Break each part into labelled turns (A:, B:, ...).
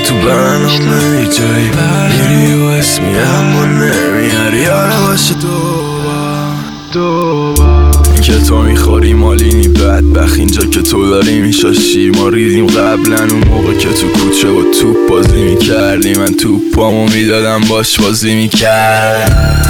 A: تو برنامه ای جایی میری و اسمی اما نمیاری یاره باشه دوبار که تو میخوری مالینی بدبخت اینجا که تو داری میشاشی ما ریدیم قبلا اون موقع که تو کوچه و توپ بازی میکردی من توپامو میدادم باش بازی میکرد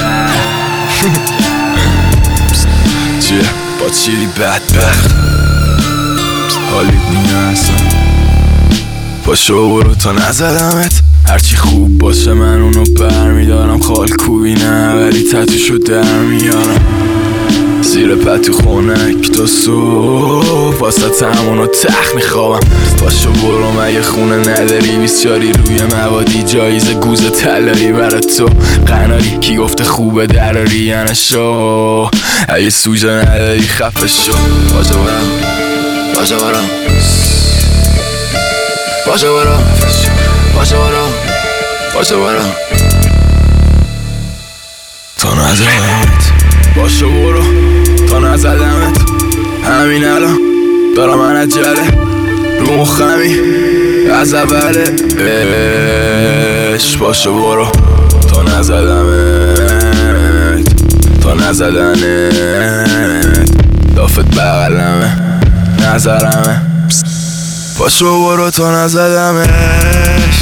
A: چیه با چیری بدبخت حالیت نیه اصلا پاشو برو تا نزدمت هرچی خوب باشه من اونو برمیدارم خال کوبی نه ولی تتوشو در میارم زیر پتو خونک تا صبح واسه همونو تخت میخوابم پاشو برو مگه خونه نداری بیسیاری روی موادی جایزه گوز تلایی برای تو قناری کی گفته خوبه دراری یعنی شو اگه سوژه نداری خفه شو پاشو برم پاشو برم پاشو برم پاشو برم پاشو برم تا نزدمت پاشو برو تا نزدمت همین الان دارم من عجله رو مخمی از اوله پاشو برو تا نزدمت تا نزدنت دافت بغلمه نظرمه پاشو برو تا نزدمش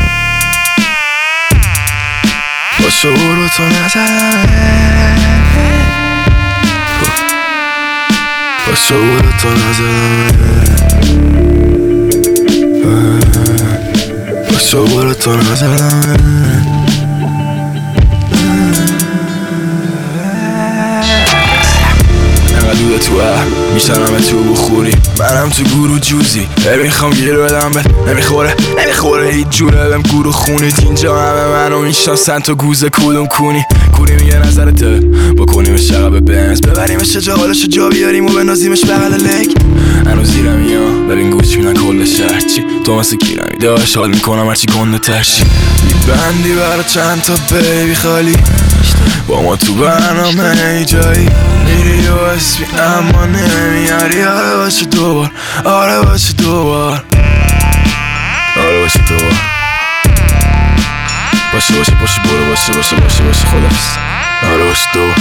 A: پاشو برو تا نزدمش پاشو برو تا نزدمش پاشو برو تا نزدمش دود تو میشنم تو بخوری منم تو گورو جوزی میخوام گیر بدم بهت نمیخوره هیچ جوره بهم گورو خونید اینجا همه منو میشناسن تو گوزه کدوم کونی میگه نظرته بکنیم شقب بنز ببریمش جا حالشو جا بیاریم و بنازیمش بغل لک هنوز زیرم یا ببین گوش میدن کل شهر چی تو مثل گیرمی داشت حال میکنم هرچی گنده ترشی میبندی برا چند تا بیبی خالی با ما تو برنامه ای جایی میری و اسمی اما نمیاری آره باشه دوبار آره باشه دوبار آره باشه دوبار باشه باشه باشه برو باشه باشه باشه باشه خدافظ آره باشه دوبار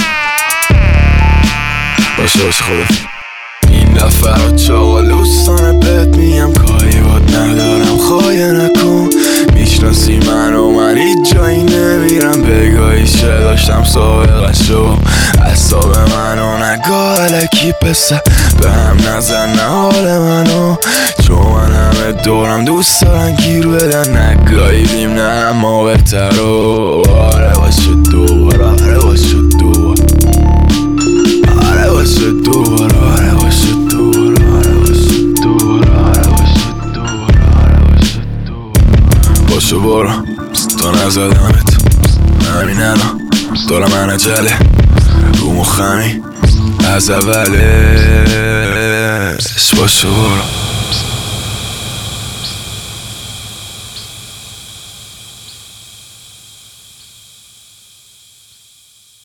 A: باشه باشه خدافظ این دفعه رو چاقالوستانه بهت میگم کاری باد ندارم خواهی نکن میشناسی من و من هیچ جایی نمیرم بگاهیشه داشتم سابقشو اصاب منو نگاه علکی پسه به هم نزن نه حال منو چون من همه دورم دوست دارن گیر بدن نگاهیدیم نه اما بهتر و آره باشه دوبار آره باشه دوبار آره باشه دوبار آره باشه دوبار آره باشه دوبار آره باشه دوبار آره باشه دوبار پاشو برو تا نزدمت همین الان دارم من عجله رو مخمی از اولش پاشو برو